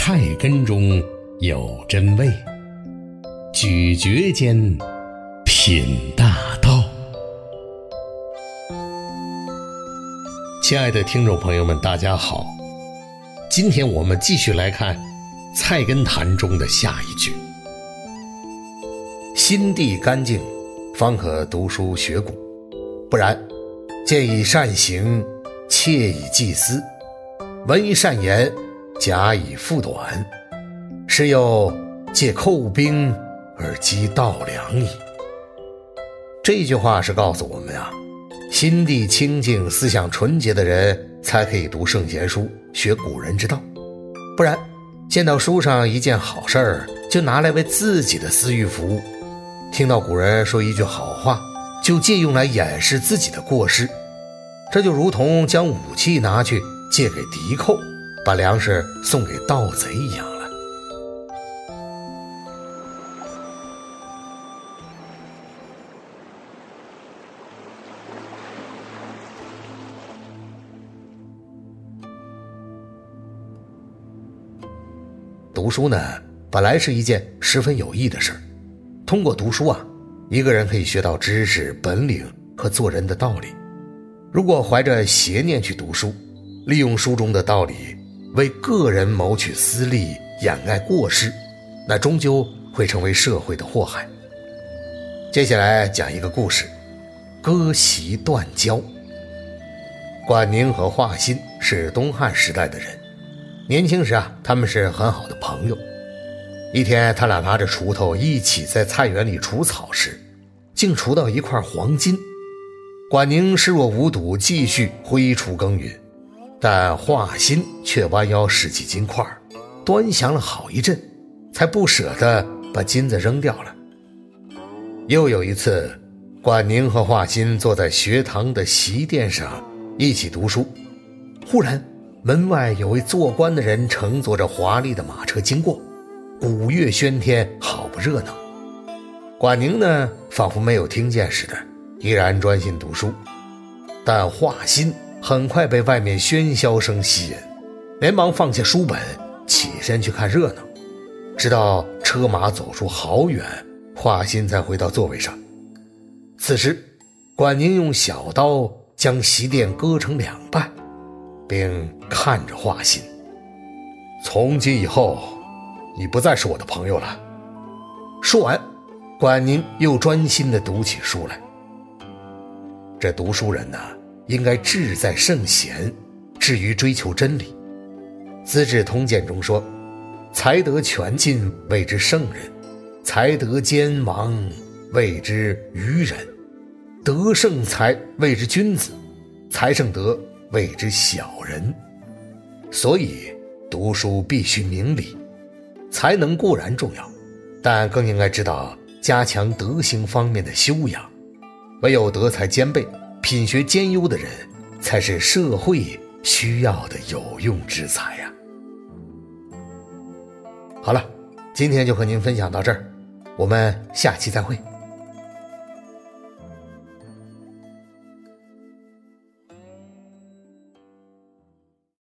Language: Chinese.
菜根中有真味，咀嚼间品大道。亲爱的听众朋友们，大家好，今天我们继续来看《菜根谭》中的下一句：心地干净，方可读书学古，不然见以善行，窃以济私，闻以善言，假以复短，是又借寇兵而击盗粮矣。这句话是告诉我们啊，心地清净、思想纯洁的人才可以读圣贤书，学古人之道，不然见到书上一件好事儿，就拿来为自己的私欲服务，听到古人说一句好话，就借用来掩饰自己的过失，这就如同将武器拿去借给敌寇，把粮食送给盗贼一样了。读书呢，本来是一件十分有益的事儿。通过读书啊，一个人可以学到知识、本领和做人的道理。如果怀着邪念去读书，利用书中的道理为个人谋取私利，掩盖过失，那终究会成为社会的祸害。接下来讲一个故事，割席断交。管宁和华歆是东汉时代的人，年轻时啊，他们是很好的朋友。一天，他俩拿着锄头一起在菜园里除草时，竟锄到一块黄金。管宁视若无睹，继续挥锄耕耘，但华歆却弯腰拾起金块，端详了好一阵，才不舍得把金子扔掉了。又有一次，管宁和华歆坐在学堂的席垫上一起读书，忽然门外有位做官的人乘坐着华丽的马车经过，鼓乐喧天，好不热闹。管宁呢，仿佛没有听见似的，依然专心读书。但华歆很快被外面喧嚣声吸引，连忙放下书本，起身去看热闹。直到车马走出好远，华歆才回到座位上。此时，管宁用小刀将席垫割成两半，并看着华歆：从今以后，你不再是我的朋友了。说完，管宁又专心地读起书来。这读书人呢，应该志在圣贤，至于追求真理。资治通鉴中说，才德全尽谓之圣人，才德兼亡谓之愚人，德胜才谓之君子，才胜德谓之小人。所以读书必须明理，才能固然重要，但更应该知道加强德行方面的修养。唯有德才兼备、品学兼优的人，才是社会需要的有用之才呀。好了，今天就和您分享到这儿，我们下期再会。